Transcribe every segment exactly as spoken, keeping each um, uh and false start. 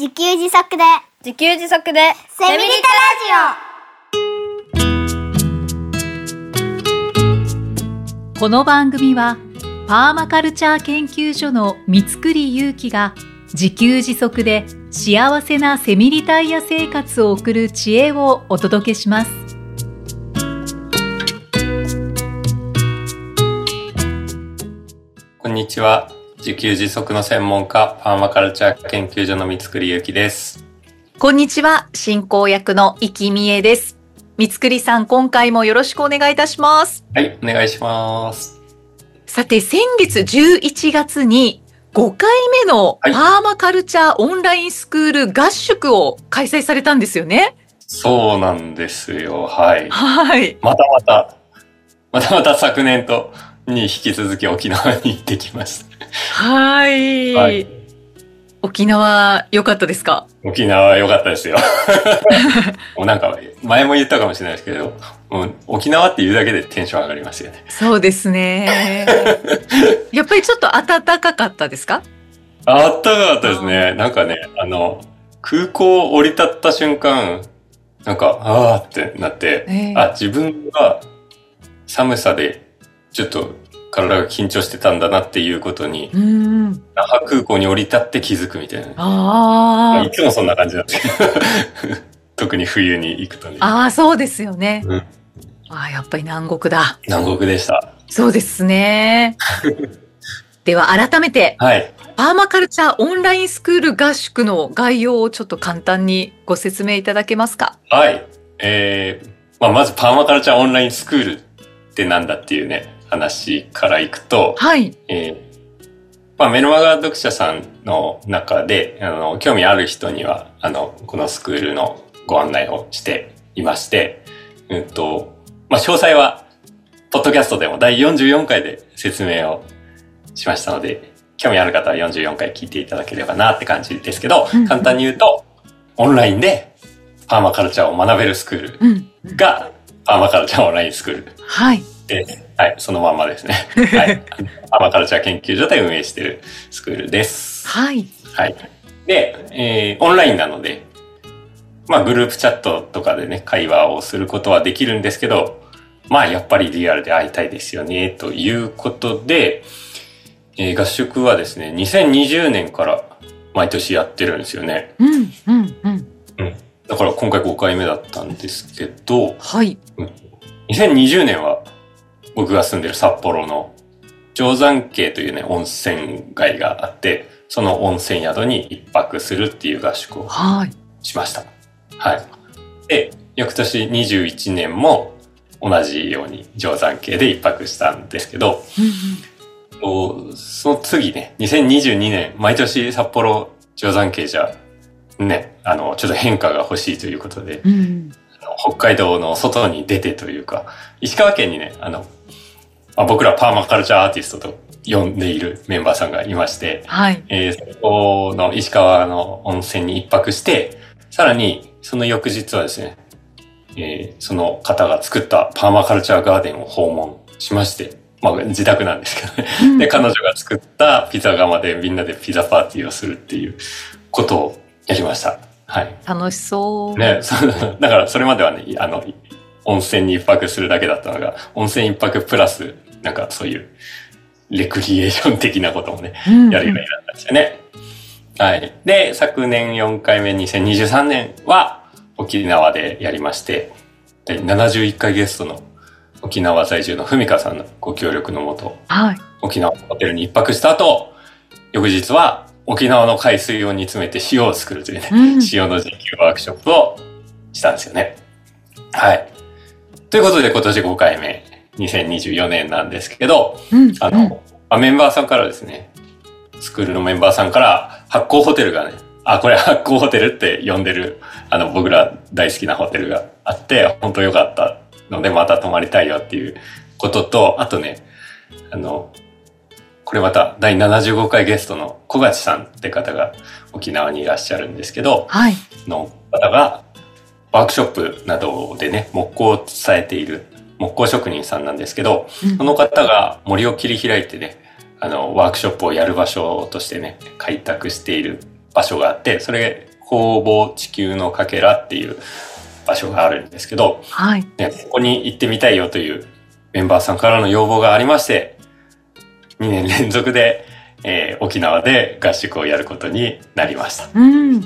自給自足で自給自足でセミリタラジオ。 この番組はパーマカルチャー研究所の三栗祐樹が自給自足で幸せなセミリタイヤ生活を送る知恵をお届けします。 こんにちは。自給自足の専門家、パーマカルチャー研究所の三栗祐樹です。 こんにちは。進行役の生きみえです。三栗さん、今回もよろしくお願いいたします。 はい、お願いします。 さて、先月じゅういちがつにごかいめのパーマカルチャーオンラインスクール合宿を開催されたんですよね。 そうなんですよ。はい。 はい。 またまた、またまた昨年とに引き続き沖縄に行ってきました。 はい。はい、沖縄良かったですか？ 沖縄良かったですよ。もうなんか前も言ったかもしれないですけど、もう沖縄って言うだけでテンション上がりますよね。 そうですね。やっぱりちょっと暖かかったですか？ 暖かかったですね。なんかね、あの空港降り立った瞬間、なんかあーってなって、えー、あ、自分が寒さでちょっと体が緊張してたんだなっていうことに、那覇空港に降り立って気づくみたいな。ああ。いつもそんな感じなんですけど。特に冬に行くとね。 ああ、そうですよね。 うん、 ああ、やっぱり南国だ。 南国でした。 そうですね。では改めて、はい、パーマカルチャーオンラインスクール合宿の概要をちょっと簡単にご説明いただけますか？ はい。えー、まあ、まずパーマカルチャーオンラインスクールってなんだっていうね、話からいくと、 はい。 えー、まあ、メルマガ読者さんの中で、あの、興味ある人には、あの、このスクールのご案内をしていまして、うんと、まあ、詳細は、ポッドキャストでもだいよんじゅうよんかいで説明をしましたので、興味ある方はよんじゅうよんかい聞いていただければなって感じですけど、うんうん、簡単に言うと、オンラインでパーマカルチャーを学べるスクールが、パーマカルチャーオンラインスクール。 はい。 です。はい、そのまんまですね。はい。パーマカルチャー研究所で運営しているスクールです。 はい。 はい。で、えー、オンラインなので、まあグループチャットとかでね、会話をすることはできるんですけど、まあやっぱりリアルで会いたいですよね、ということで、えー、合宿はですね、にせんにじゅうねんから毎年やってるんですよね。 うん、うん、うん。 うん。だから今回ごかいめだったんですけど、 はい。 うん、にせんにじゅうねんは、僕が住んでる札幌の定山渓というね、温泉街があって、その温泉宿に一泊するっていう合宿をしました。はい。はい。で、翌年にじゅういちねんも同じように定山渓で一泊したんですけど、うんうん、その次ね、にせんにじゅうにねん、毎年札幌定山渓じゃ、ね、あの、ちょっと変化が欲しいということで、うん、北海道の外に出てというか、石川県にね、あの、まあ、僕らパーマカルチャーアーティストと呼んでいるメンバーさんがいまして、 はい。 えー、そこの石川の温泉に一泊して、さらにその翌日はですね、えー、その方が作ったパーマカルチャーガーデンを訪問しまして、まあ自宅なんですけどね。うん、で、彼女が作ったピザ窯でみんなでピザパーティーをするっていうことをやりました。はい。 楽しそう。 ね、だからそれまではね、あの、温泉に一泊するだけだったのが、温泉一泊プラス、なんかそういう、レクリエーション的なこともね、うんうん、やるようになったんですよね。はい。で、昨年よんかいめ、にせんにじゅうさんねんは、沖縄でやりまして、で、ななじゅういっかいゲストの沖縄在住のふみかさんのご協力のもと、 はい。 沖縄のホテルに一泊した後、翌日は沖縄の海水を煮詰めて塩を作るというね、うん、塩の実験ワークショップをしたんですよね。はい。ということで今年ごかいめ、にせんにじゅうよねんなんですけど、うん、あの、うん、メンバーさんからですね、スクールのメンバーさんから発酵ホテルがね、あ、これ発酵ホテルって呼んでる、あの、僕ら大好きなホテルがあって、本当良かったのでまた泊まりたいよっていうことと、あとね、あの、これまただいななじゅうごかいゲストの小勝さんって方が沖縄にいらっしゃるんですけど、 はい。 の方がワークショップなどでね、木工を伝えている木工職人さんなんですけど、うん、その方が森を切り開いてね、あの、ワークショップをやる場所としてね、開拓している場所があって、それ、 工房地球のかけらっていう場所があるんですけど、 はい。 ね、ここに行ってみたいよというメンバーさんからの要望がありまして、にねん連続で、えー、沖縄で合宿をやることになりました。 うん、うん、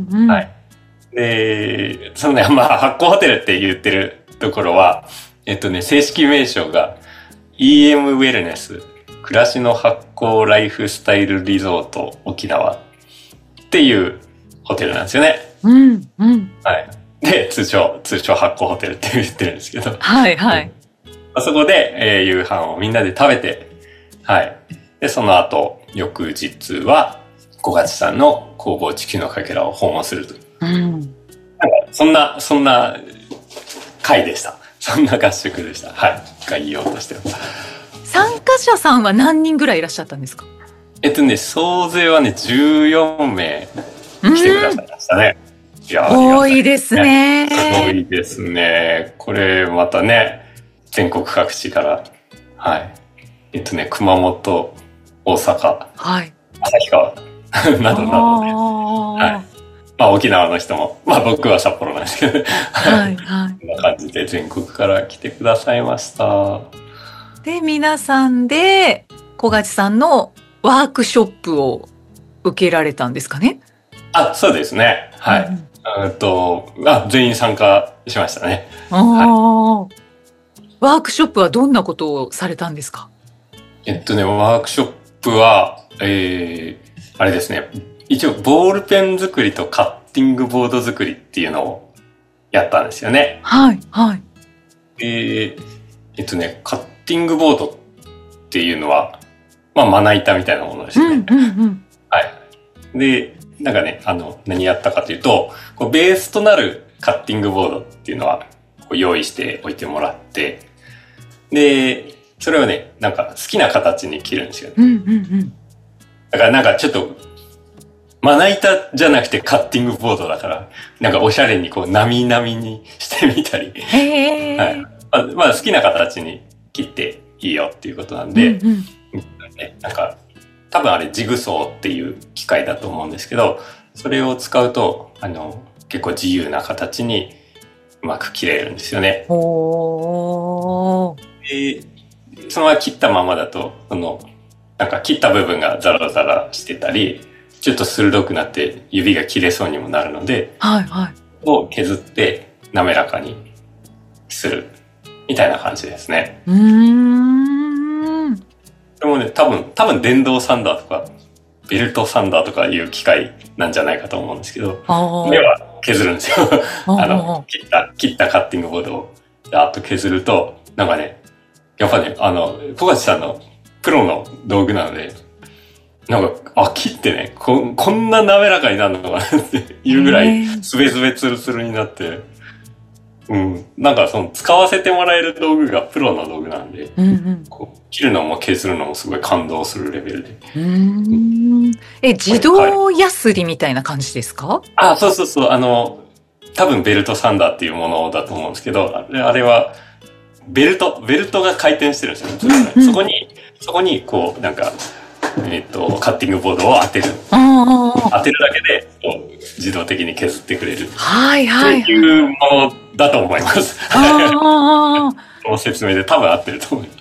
うん。 はい。で、そのね、まあ、発酵ホテルって言ってるところは、えっとね、正式名称が イーエム ウェルネス、暮らしの発酵ライフスタイルリゾート沖縄っていうホテルなんですよね。 うん、うん。 はい。で、通称、通称発酵ホテルって言ってるんですけど。 はい、はい。 あそこで、えー、夕飯をみんなで食べて、はい。で、その後、翌日は、小勝さんの工房地球のかけらを訪問すると。 うん。 なんか、そんな、そんな会でした。そんな合宿でした。はい。概要としては。 参加者さんは何人ぐらいいらっしゃったんですか？ えっとね、総勢はね、じゅうよんめい来てくださいましたね。いや、 多いですね。 多いですね。これまたね、全国各地から、はい。えっとね、熊本、大阪、 はい、 旭川などなどで、はい。まあ沖縄の人も、まあ僕は札幌なんですけど、はいはい。こんな感じで全国から来てくださいました。 で、皆さんで小勝さんのワークショップを受けられたんですかね？ あ、そうですね。はい。うん、とあ全員参加しましたね。 あ、はい。ワークショップはどんなことをされたんですか？ えっとね、ワークショップは、えー、あれですね。一応、ボールペン作りとカッティングボード作りっていうのをやったんですよね。 はい、はい。 えー、えっとね、カッティングボードっていうのは、まあ、まな板みたいなものですね。 うんうんうん、 はい。で、なんかね、あの、何やったかというと、こうベースとなるカッティングボードっていうのは、こう用意しておいてもらって、で、それをね、なんか好きな形に切るんですよね。 うんうんうん。 だからなんかちょっと、まな板じゃなくてカッティングボードだから、なんかおしゃれにこう、なみなみにしてみたり。 へー。 はい。あまあ好きな形に切っていいよっていうことなんで、うんうんね、なんか、多分あれジグソーっていう機械だと思うんですけど、それを使うと、あの、結構自由な形にうまく切れるんですよね。 おー。 で、そのまま切ったままだと、その、なんか切った部分がザラザラしてたり、ちょっと鋭くなって指が切れそうにもなるので、 はいはい。 を削って滑らかにするみたいな感じですね。 うーん。 でもね、多分、多分電動サンダーとか、ベルトサンダーとかいう機械なんじゃないかと思うんですけど、目は削るんですよ。あの、切った、切ったカッティングボードをザーッと削ると、なんかね、やっぱね、あの、小勝さんのプロの道具なので、なんか、あ、切ってね、こ、こんな滑らかになるのかなっていうぐらい、スベスベツルツルになって、うん。なんかその、使わせてもらえる道具がプロの道具なんで、うんうん、こう切るのも削るのもすごい感動するレベルで。 うーん。え、自動ヤスリみたいな感じですか？ あ、そうそうそう。あの、多分ベルトサンダーっていうものだと思うんですけど、あれ、あれは、ベルト、ベルトが回転してるんですよね。うんうん、そこに、そこに、こう、なんか、えっと、カッティングボードを当てる。当てるだけで、自動的に削ってくれる。 はいはい。 っていうものだと思います。この説明で多分合ってると思います。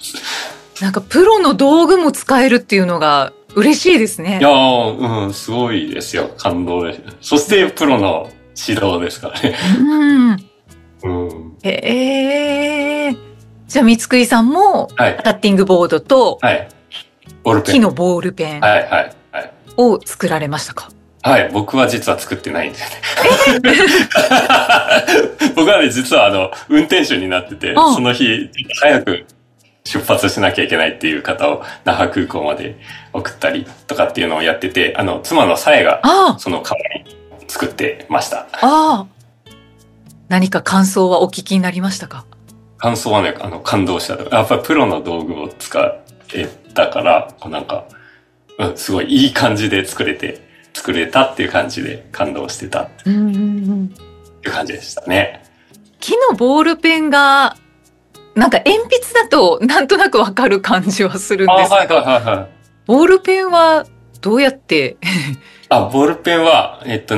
なんか、プロの道具も使えるっていうのが嬉しいですね。 いやー、うん、すごいですよ。感動です。そして、プロの指導ですからね。 うん。 うん。 へー。じゃあ、三つくりさんも、カッティングボードと、 はい。ボールペン。 木のボールペン。 はいはいはい。 を作られましたか？ はい。僕は実は作ってないんですよね。僕はね、実はあの、運転手になってて、その日、早く出発しなきゃいけないっていう方を那覇空港まで送ったりとかっていうのをやってて、あの、妻のさえが、その代わりに作ってました。 ああ。何か感想はお聞きになりましたか？ 感想はね、あの、感動した。やっぱりプロの道具を使ってたから、なんか、うん、すごいいい感じで作れて、作れたっていう感じで感動してたっていう感じでしたね。 木のボールペンが、なんか鉛筆だとなんとなくわかる感じはするんですけど、 はいはいはいはい、 ボールペンはどうやってあ、ボールペンは、えっとね、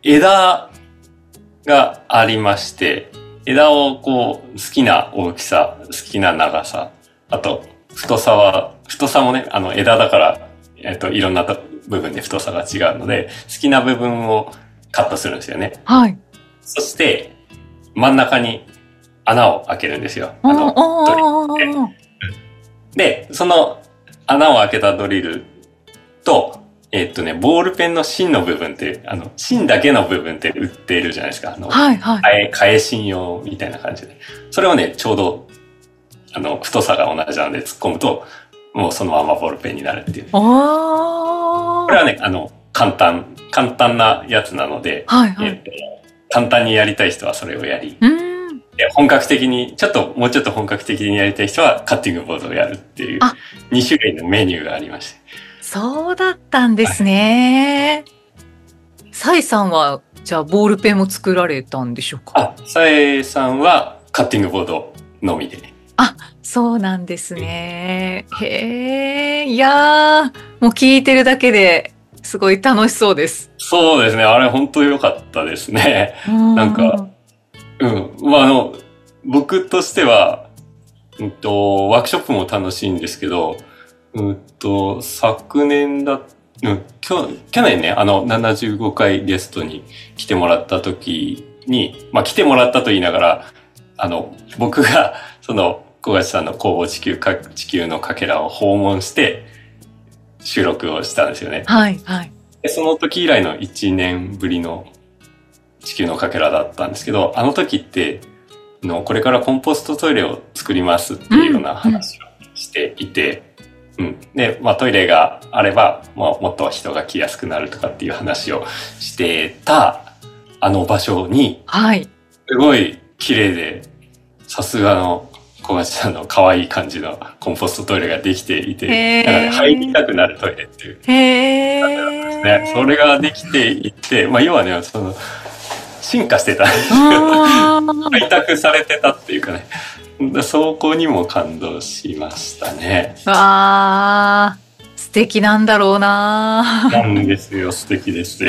枝がありまして、枝をこう、好きな大きさ、好きな長さ、あと、太さは、太さもね、あの、枝だから、えっと、いろんな部分で太さが違うので、好きな部分をカットするんですよね。 はい。 そして、真ん中に穴を開けるんですよ。あの、ドリルで。で、その穴を開けたドリルと、えっとね、ボールペンの芯の部分って、あの、芯だけの部分って売っているじゃないですか。あの、 はいはい。 替え、替え芯用みたいな感じで。それをね、ちょうど、あの、太さが同じなので突っ込むと、もうそのままボールペンになるっていう。 ああ。 これはね、あの、簡単、簡単なやつなので、 はいはい。えっと、 簡単にやりたい人はそれをやり、 うんで本格的に、ちょっと、もうちょっと本格的にやりたい人はカッティングボードをやるっていう、に種類のメニューがありまして。 そうだったんですね。サイさんは、じゃあボールペンも作られたんでしょうか？ あ、サイさんはカッティングボードのみで。 あ、そうなんですね。へえ、いやー、もう聞いてるだけですごい楽しそうです。 そうですね。あれ本当良かったですね。なんか、うん。まあ、あの、僕としては、うんと、ワークショップも楽しいんですけど、うんと、昨年だ、うん、去、去年ね、あの、ななじゅうごかいゲストに来てもらった時に、まあ、来てもらったと言いながら、あの、僕が、その、小勝さんの工房地球か、地球のかけらを訪問して、収録をしたんですよね。 はい、はい。 で、その時以来のいちねんぶりの地球のかけらだったんですけど、あの時って、のこれからコンポストトイレを作りますっていうような話をしていて、うん、うん。で、まあトイレがあれば、まあもっと人が来やすくなるとかっていう話をしてた、あの場所に、 はい。 すごい綺麗で、さすがの小勝さんの可愛い感じのコンポストトイレができていて、なんかね、入りたくなるトイレっていう。 へー。ね、それができていて、まあ要はね、その、進化してた。開拓されてたっていうかね。そこにも感動しましたね。 わー、素敵なんだろうな。 なんですよ、素敵ですよ。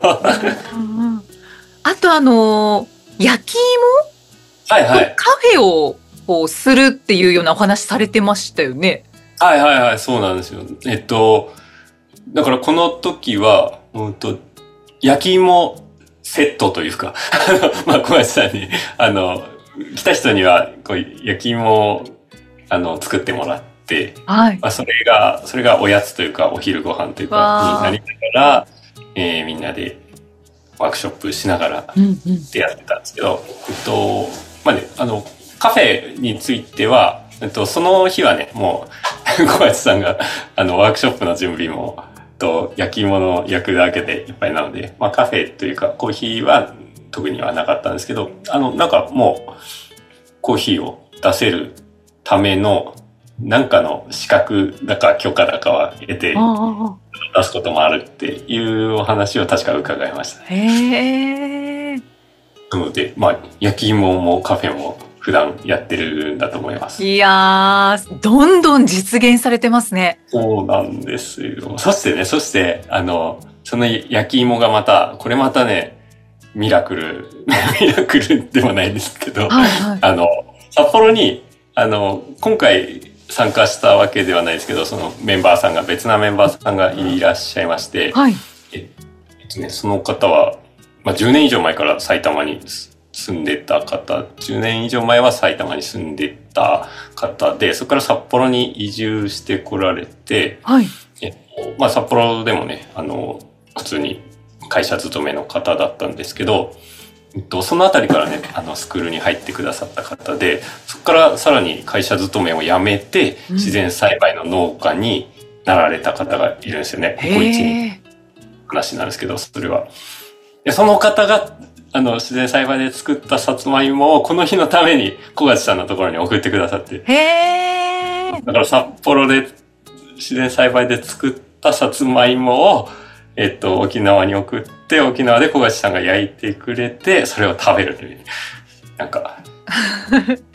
あとあの、焼き芋はいはい。 カフェをこうするっていうようなお話されてましたよね。 はいはいはい、そうなんですよ。えっと、だからこの時は、うんと、焼き芋セットというか、まあ、小林さんに、あの、来た人には、こう、焼き芋を、あの、作ってもらって、 はい。 まあ、それが、それがおやつというか、お昼ご飯というか、になりながら、えー、みんなでワークショップしながら、でやってたんですけど、うんうん、えっと、まあね、あの、カフェについては、えっと、その日はね、もう、小林さんが、あの、ワークショップの準備も、と焼き芋の焼くだけでいっぱいなので、まあカフェというかコーヒーは特にはなかったんですけど、あの、なんかもうコーヒーを出せるためのなんかの資格だか許可だかは得て出すこともあるっていうお話を確か伺いましたね。 へー。 なので、まあ焼き芋もカフェも普段やってるんだと思います。 いやー、どんどん実現されてますね。 そうなんですよ。そしてね、そして、あの、その焼き芋がまた、これまたね、ミラクル、ミラクルでもないんですけど、はいはい、あの、札幌に、あの、今回参加したわけではないですけど、そのメンバーさんが、別なメンバーさんがいらっしゃいまして、はい、ええっとね、その方は、まあ、じゅうねん以上前から埼玉に住んでた方、じゅうねん以上前は埼玉に住んでた方で、そこから札幌に移住してこられて、はい。えっと、まあ札幌でもね、あの、普通に会社勤めの方だったんですけど、えっと、そのあたりからね、あの、スクールに入ってくださった方で、そこからさらに会社勤めを辞めて、うん、自然栽培の農家になられた方がいるんですよね。ここいちねん話なんですけど、それは。で、その方が、あの、自然栽培で作ったさつまいもをこの日のために小勝さんのところに送ってくださって。 へー。 だから札幌で自然栽培で作ったさつまいもを、えっと、沖縄に送って、沖縄で小勝さんが焼いてくれて、それを食べるという。なんか、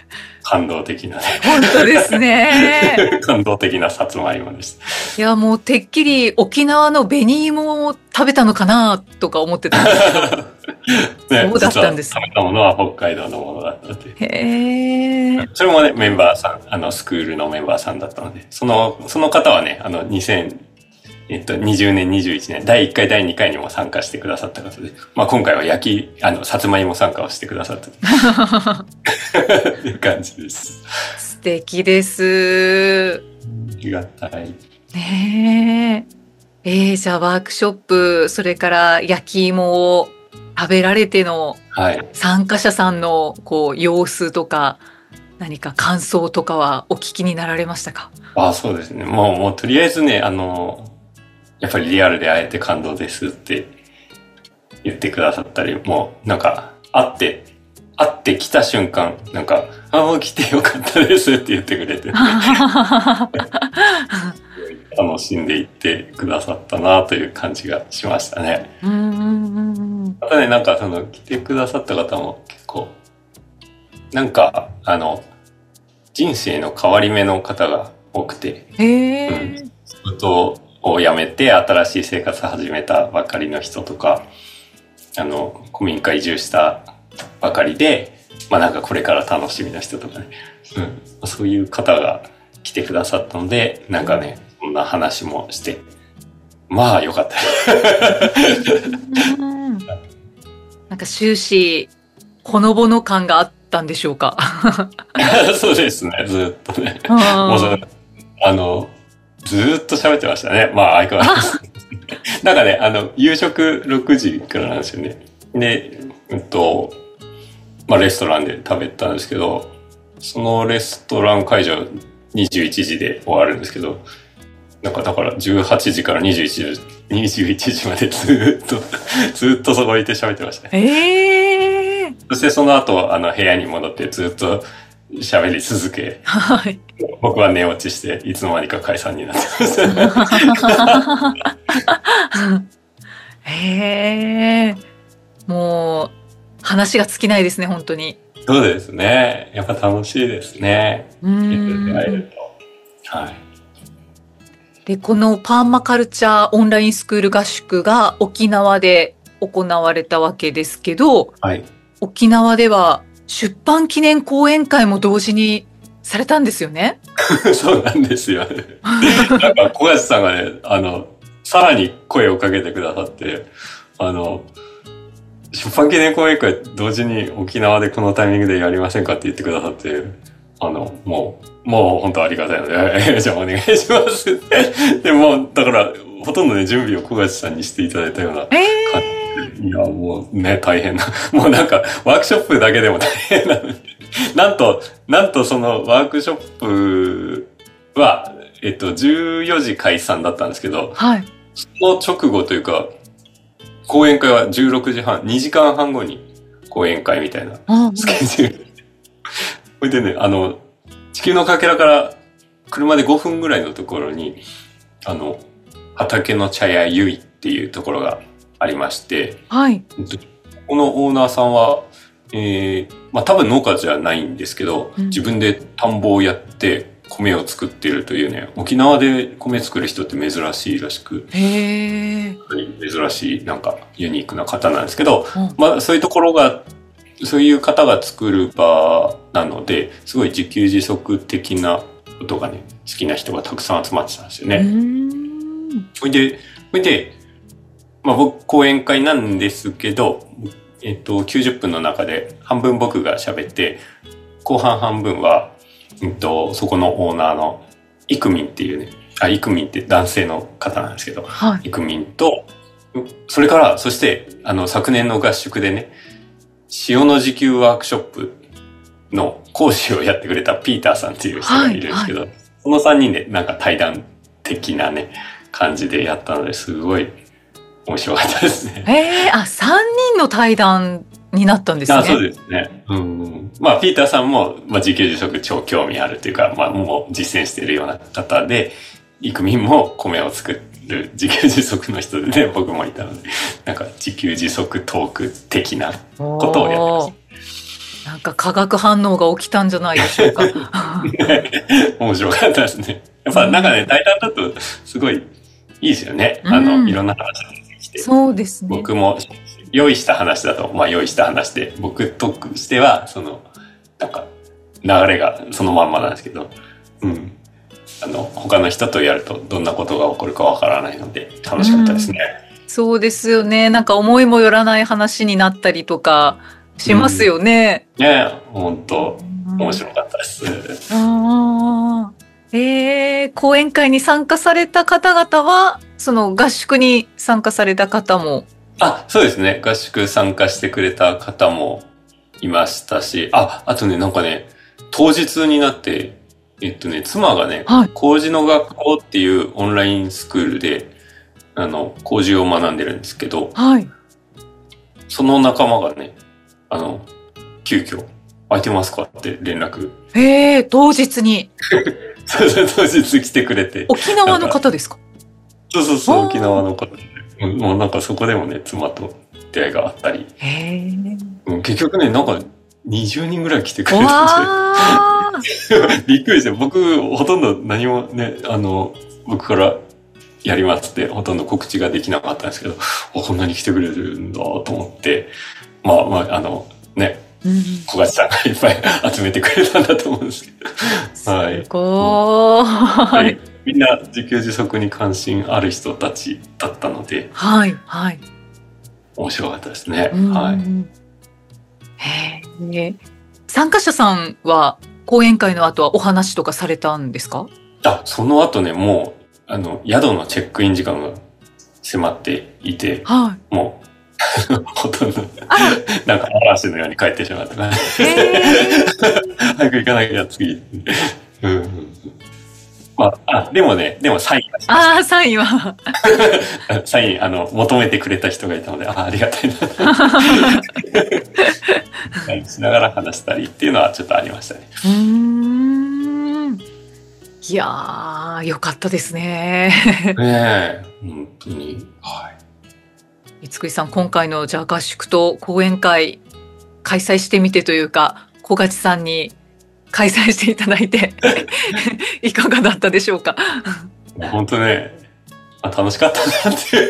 感動的なね。 本当ですね。 感動的なさつまいもでした。 いや、もうてっきり沖縄の紅芋を食べたのかなとか思ってたんですけど。ね、そうだったんです。 食べたものは北海道のものだったって。 へー。 それもね、メンバーさん、あの、スクールのメンバーさんだったので、その、その方はね、あの、にせんにじゅうねん、にじゅういちねん、だいいっかい、だいにかいにも参加してくださった方で、まあ今回は焼き、あの、さつまいも参加をしてくださった。っていう感じです。 素敵です。 ありがたい。 ねえ。えー、じゃあワークショップ、それから焼き芋を食べられての参加者さんのこう様子とか何か感想とかはお聞きになられましたか？ あ、そうですね。もう、もうとりあえずね、あの、やっぱりリアルで会えて感動ですって言ってくださったり、もうなんか会って、会ってきた瞬間、なんか、あ、もう来てよかったですって言ってくれて、ね、楽しんでいってくださったなという感じがしましたね。 うんうんうんうん。 またね、なんかその来てくださった方も結構、なんかあの、人生の変わり目の方が多くて、 へー。 うん、仕事を辞めて新しい生活を始めたばかりの人とか、あの、古民家移住したばかりで、まあなんかこれから楽しみな人とかね、うん、そういう方が来てくださったので、なんかね、そんな話もして、まあよかった。 うん、なんか終始、ほのぼの感があったんでしょうか？ そうですね、ずっとね。もうそれ、あの、ずーっと喋ってましたね。まあ相変わらず。なんかね、あの、夕食ろくじからなんですよね。で、うんと、まあレストランで食べたんですけど、そのレストラン会場にじゅういちじで終わるんですけど、なんかだからじゅうはちじからにじゅういちじ、にじゅういちじまでずーっと、ずーっとそこにいて喋ってましたね。 えー、 そしてその後、あの部屋に戻ってずっと喋り続け、 はい、 僕は寝落ちしていつの間にか解散になってます。 へー、もう話が尽きないですね、本当に。 そうですね。やっぱ楽しいですね。 うん。 会えると。はい。 で、このパーマカルチャーオンラインスクール合宿が沖縄で行われたわけですけど、 はい、 沖縄では出版記念講演会も同時にされたんですよね。 そうなんですよね。なんか小橋さんがね、あの、さらに声をかけてくださって、あの、出版記念講演会同時に沖縄でこのタイミングでやりませんかって言ってくださって、あの、もう、もう本当ありがたいので、じゃあお願いします。でも、だから、ほとんどね、準備を小橋さんにしていただいたような感じで、えー、いや、もうね、大変な。もうなんか、ワークショップだけでも大変なのに。なんと、なんとそのワークショップは、えっと、じゅうよじ解散だったんですけど、 はい、 その直後というか、講演会はじゅうろくじはん、にじかんはんごに講演会みたいなスケジュール。それでね、あの、地球のかけらから車でごふんぐらいのところに、あの、畑の茶屋ゆいっていうところがありまして、 はい、 このオーナーさんは、えー、まあ多分農家じゃないんですけど、うん、自分で田んぼをやって米を作っているというね、沖縄で米作る人って珍しいらしく、 へー、 珍しいなんかユニークな方なんですけど、うん、まあそういうところが、そういう方が作る場なので、すごい自給自足的なことがね、好きな人がたくさん集まってたんですよね。それで、それで、まあ僕講演会なんですけど、えっと、きゅうじゅっぷんの中で半分僕が喋って、後半半分は、うんと、そこのオーナーのイクミンっていうね、あ、イクミンって男性の方なんですけど、はい、イクミンと、それから、そして、あの、昨年の合宿でね、塩の自給ワークショップの講師をやってくれたピーターさんっていう人がいるんですけど、はいはい、そのさんにんでなんか対談的なね、感じでやったのですごい面白かったですね。 ええー、あ、さんにんの対談になったんですね。 あ、そうですね。うん。まあ、ピーターさんも、まあ、自給自足超興味あるというか、まあ、もう実践しているような方で、イクミンも米を作る自給自足の人でね、僕もいたので、なんか自給自足トーク的なことをやってました。 ななんか化学反応が起きたんじゃないでしょうか。 面白かったですね。やっぱなんかね、対談だとすごいいいですよね。あの、うん、いろんな話ができて。 そうですね。 僕も用意した話だと、まあ用意した話で、僕としては、その、なんか、流れがそのまんまなんですけど、うん。あの、他の人とやるとどんなことが起こるかわからないので、楽しかったですね、 うん。そうですよね。なんか思いもよらない話になったりとかしますよね。 うん、ねえ、本当面白かったです。 あえー、講演会に参加された方々は、その合宿に参加された方も。 あ、そうですね。合宿参加してくれた方もいましたし、あ、あとね、なんかね、当日になって、えっとね、妻がね、はい、麹の学校っていうオンラインスクールで、あの、麹を学んでるんですけど、 はい、 その仲間がね、あの、急遽、空いてますかって連絡。 へえ、当日に。 そうそう、当日来てくれて。 沖縄の方ですか？ そうそうそう、沖縄の方で。もうなんかそこでもね、妻と出会いがあったり。 へー結局ね、なんかにじゅうにんぐらい来てくれたんで。びっくりして、僕、ほとんど何もね、あの、僕からやりますってほとんど告知ができなかったんですけど、こんなに来てくれるんだと思って、まあまあ、あの、ね、小勝さんがいっぱい集めてくれたんだと思うんですけど。はい。 すごーい。 はい。みんな自給自足に関心ある人たちだったので。 はい、はい。 面白かったですね。はい。 へえ。参加者さんは講演会の後はお話とかされたんですか？ あ、その後ね、もう、あの、宿のチェックイン時間が迫っていて、 はい、 もう、ほとんど、なんか嵐のように帰ってしまったから、早く行かなきゃ次。うん、まあ、あ、でもね、でもサインがしました。 ああ、サインは。 サイン、あの、求めてくれた人がいたので、ああ、ありがたいな。サインしながら話したりっていうのはちょっとありましたね。 うーん。いやー、よかったですね。 ねえ、本当に。はい。 三井さん、今回のじゃあ合宿と講演会開催してみてというか、小勝さんに開催していただいていかがだったでしょうか？ 本当ね、あ、楽しかったなって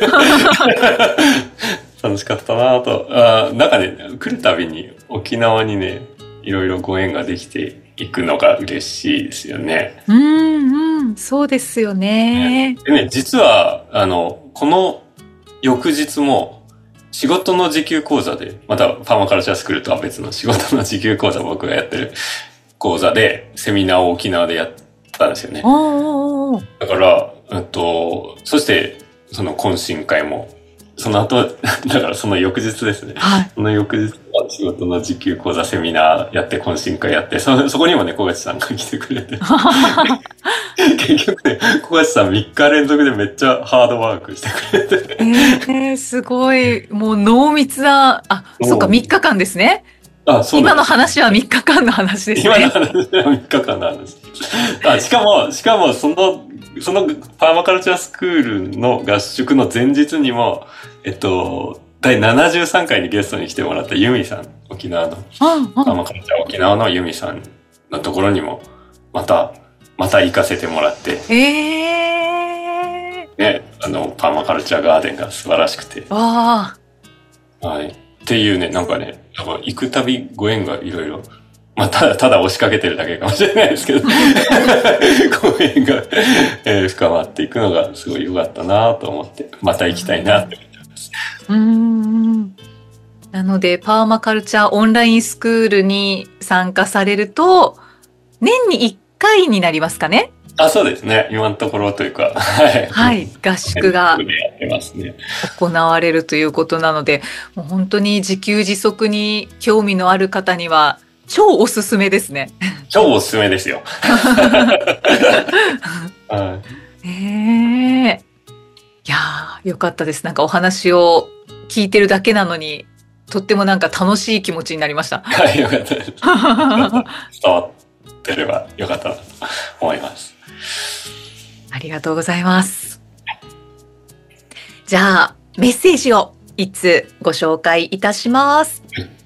楽しかったなと。あ、なんかね、来るたびに沖縄にね、いろいろご縁ができていくのが嬉しいですよね。 うんうん、そうですよね。 ね、でね、実はあのこの翌日も仕事の時給講座で、またパーマカルチャースクールとは別の仕事の時給講座、僕がやってる講座でセミナーを沖縄でやったんですよね。 おーおーおー、 だから、うんと、そしてその懇親会もその後、だからその翌日ですね。 はい、 その翌日は仕事の時給講座セミナーやって懇親会やって、そ、そこにもね、小勝さんが来てくれて。結局ね、小勝さんみっか連続でめっちゃハードワークしてくれて。 えー、すごい、もう濃密な、あ、そっか、みっかかんですね。 あ、そう今の話はみっかかんの話ですね。 今の話はみっかかんの話。あ、しかも、しかもその、そのパーマカルチャースクールの合宿の前日にも、えっと、だいななじゅうさんかいにゲストに来てもらったユミさん、沖縄の、パーマカルチャー沖縄のユミさんのところにも、また、また行かせてもらって。 えー。ね、あの、パーマカルチャーガーデンが素晴らしくて。 ああ。はい。っていうね、なんかね、行くたびご縁がいろいろ、まあ、ただ、ただ押しかけてるだけかもしれないですけど、ご縁が、えー、深まっていくのがすごい良かったなと思って、また行きたいなって思ってます。 うーん。なので、パーマカルチャーオンラインスクールに参加されると、年にいっかいになりますかね？ あ、そうですね。今のところというか、はい。 はい。合宿が行われるということなので、もう本当に自給自足に興味のある方には、超おすすめですね。 超おすすめですよ。 はい、えー、いやー、よかったです。なんかお話を聞いてるだけなのに、とってもなんか楽しい気持ちになりました。 はい、よかったです。伝わってればよかったなと思います。 ありがとうございます。じゃあ、メッセージをいつご紹介いたします。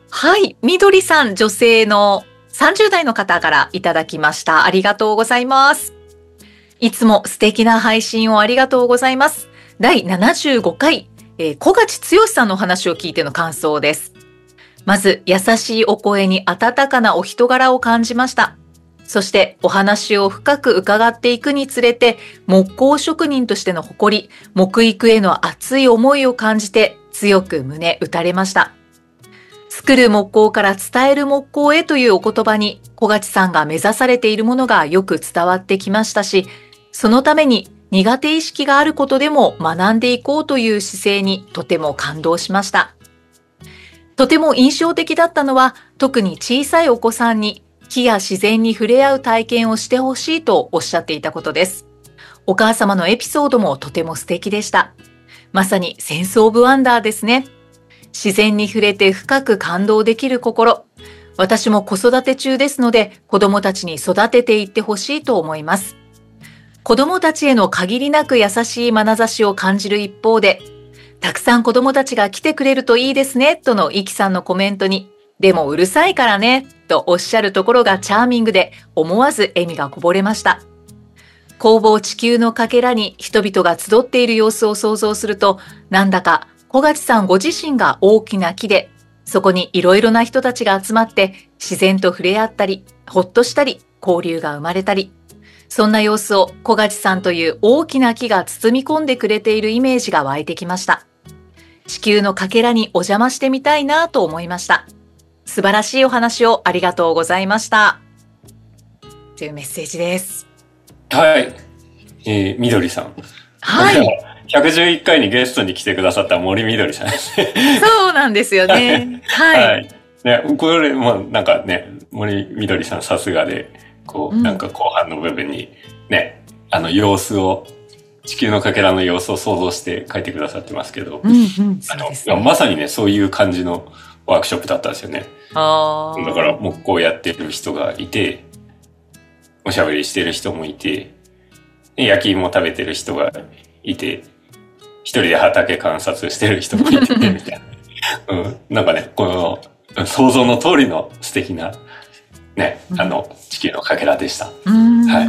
はい、みどりさん、女性のさんじゅう代の方からいただきました。ありがとうございます。いつも素敵な配信をありがとうございます。だいななじゅうごかい、えー、小勝剛さんの話を聞いての感想です。まず、優しいお声に温かなお人柄を感じました。そしてお話を深く伺っていくにつれて、木工職人としての誇り、木育への熱い思いを感じて強く胸打たれました。作る木工から伝える木工へというお言葉に小勝さんが目指されているものがよく伝わってきましたし、そのために苦手意識があることでも学んでいこうという姿勢にとても感動しました。とても印象的だったのは、特に小さいお子さんに木や自然に触れ合う体験をしてほしいとおっしゃっていたことです。お母様のエピソードもとても素敵でした。まさにセンスオブワンダーですね。自然に触れて深く感動できる心。私も子育て中ですので、子供たちに育てていってほしいと思います。子供たちへの限りなく優しい眼差しを感じる一方で、たくさん子供たちが来てくれるといいですね、とのイキさんのコメントに、でもうるさいからね、とおっしゃるところがチャーミングで、思わず笑みがこぼれました。工房地球のかけらに人々が集っている様子を想像すると、なんだか小勝さんご自身が大きな木で、そこにいろいろな人たちが集まって自然と触れ合ったり、ほっとしたり、交流が生まれたり、そんな様子を小勝さんという大きな木が包み込んでくれているイメージが湧いてきました。地球のかけらにお邪魔してみたいなと思いました。素晴らしいお話をありがとうございました。というメッセージです。 はい。えー、みどりさん。 はい。 ひゃくじゅういっかいにゲストに来てくださった森みどりさんですね。 そうなんですよね。はい。はい、 ね、これもなんかね、森みどりさんさすがで、こう、うん、なんか後半の部分にね、あの様子を、地球のかけらの様子を想像して書いてくださってますけど、 うんうん、そうですね、 あのまさにね、そういう感じのワークショップだったんですよね。 あだから木工やってる人がいて、おしゃべりしてる人もいて、焼き芋食べてる人がいて、一人で畑観察してる人もいてみたいな、うん。なんかね、この想像の通りの素敵なね、あの地球のかけらでした。 うん、はい。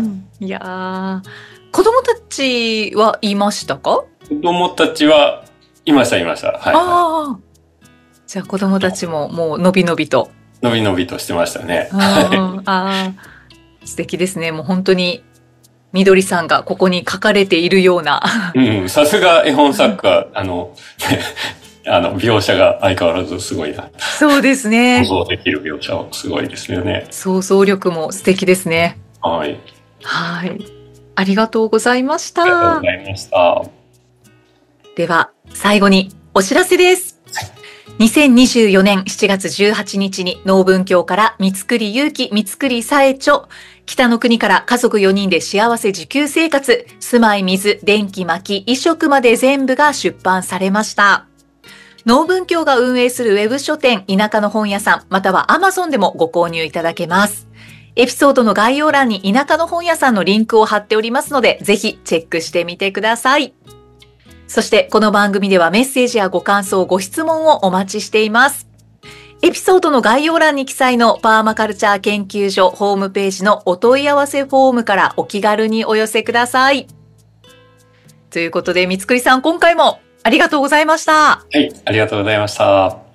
いやー、子供たちはいましたか？ 子供たちはいましたいました。はい、はい。 あ、じゃあ子供たちももうのびのびと。 のびのびとしてましたね。 ああ、素敵ですね。もう本当にみどりさんがここに書かれているような。 うん、さすが絵本作家、あの、あの、描写が相変わらずすごいな。 そうですね。 想像できる描写はすごいですよね。 想像力も素敵ですね。 はい。 はい。ありがとうございました。 ありがとうございました。 では、最後にお知らせです。にせんにじゅうよねんしちがつじゅうはちにちに農文教から三つくりゆうき、三つくりさえちょ、北の国から家族よにんで幸せ自給生活、住まい、水、電気、薪、衣食まで全部が出版されました。農文教が運営するウェブ書店、田舎の本屋さん、または アマゾン でもご購入いただけます。エピソードの概要欄に田舎の本屋さんのリンクを貼っておりますので、ぜひチェックしてみてください。そしてこの番組ではメッセージやご感想、ご質問をお待ちしています。エピソードの概要欄に記載のパーマカルチャー研究所ホームページのお問い合わせフォームからお気軽にお寄せください。ということで、三つくりさん、今回もありがとうございました。 はい、ありがとうございました。